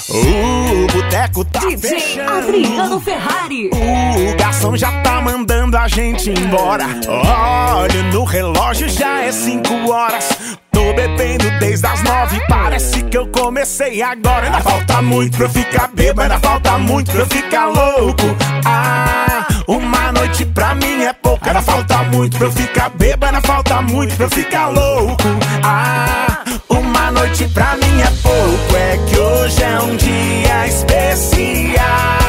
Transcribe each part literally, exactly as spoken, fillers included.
O boteco tá D J fechando. Adriano Ferrari. O garçom já tá mandando a gente embora. Olha no relógio, já é cinco horas. Tô bebendo desde as nove, parece que eu comecei agora. Ainda falta muito pra eu ficar bêbado, ainda falta muito pra eu ficar louco. Ah, uma noite pra mim é pouco. Ainda falta muito pra eu ficar bêbado, ainda falta muito pra eu ficar louco. Ah, uma noite pra mim é pouco. É que hoje é um dia especial.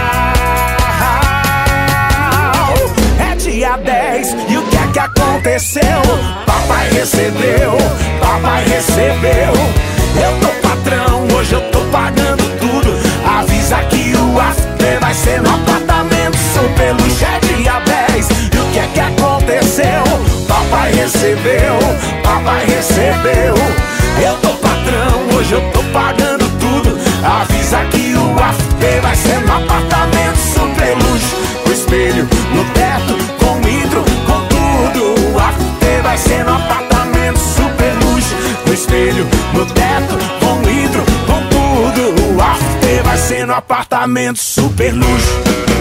É dia dez e o que é que aconteceu? Papai recebeu, papai recebeu. Eu tô patrão, hoje eu tô pagando tudo. Avisa que o after vai ser no apartamento super luxo. É dia dez e o que é que aconteceu? Papai recebeu, papai recebeu. Eu tô patrão, hoje eu tô pagando tudo. Avisa que o after vai ser no apartamento super luxo. Com espelho no teto, com hidro, com tudo. O after vai ser no apartamento super luxo. Com espelho no teto, com hidro, com tudo. O after vai ser no apartamento super luxo.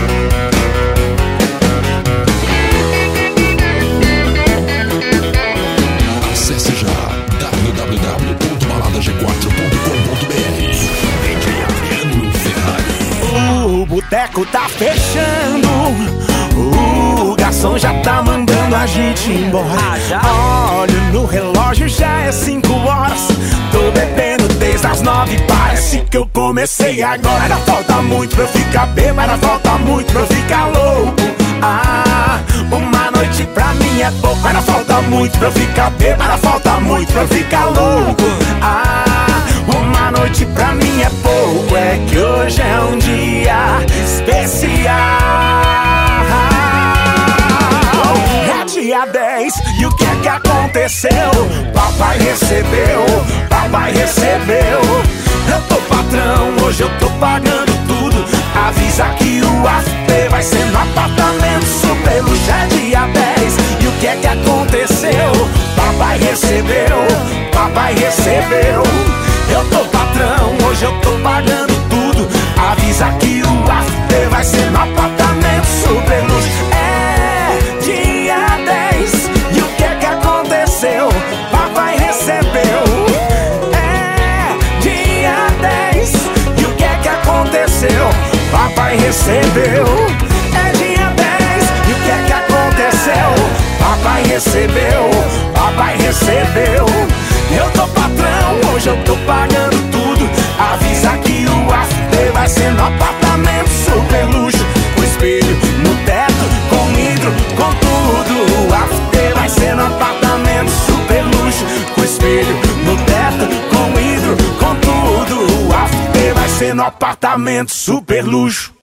Acesse já w w w ponto balada g quatro ponto com ponto b r. D J Adriano Ferrari. O boteco tá fechando. O garçom já tá mandando a gente embora. Olha no relógio, já é cinco horas. Tô bebendo desde as nove, parece que eu comecei agora. Ainda falta muito pra eu ficar bêbado, ainda falta muito pra eu ficar louco. Ah, uma noite pra mim é pouco. Ainda falta muito pra eu ficar bêbado, ainda falta muito pra eu ficar louco. Ah, uma noite pra mim é pouco. É que hoje é um dia especial. É dia dez e o que é que aconteceu? Papai recebeu, papai recebeu. Eu tô patrão, hoje eu tô pagando tudo. Avisa que o after vai ser no apartamento super luxo. É dia dez e o que é que aconteceu? Papai recebeu, papai recebeu. Eu tô patrão, hoje eu tô pagando tudo. Avisa que o after vai ser no apartamento super luxo. É dia dez e o que é que aconteceu? Papai recebeu. É dia dez e o que é que aconteceu? Papai recebeu. É dia dez e o que é que aconteceu? Papai recebeu, papai recebeu. Eu tô patrão, hoje eu tô pagando tudo. Avisa que o after vai ser no apartamento super luxo. Com espelho no teto, com hidro, com tudo. O after vai ser no apartamento super luxo. Com espelho no teto, com hidro, com tudo. O after vai ser no apartamento super luxo.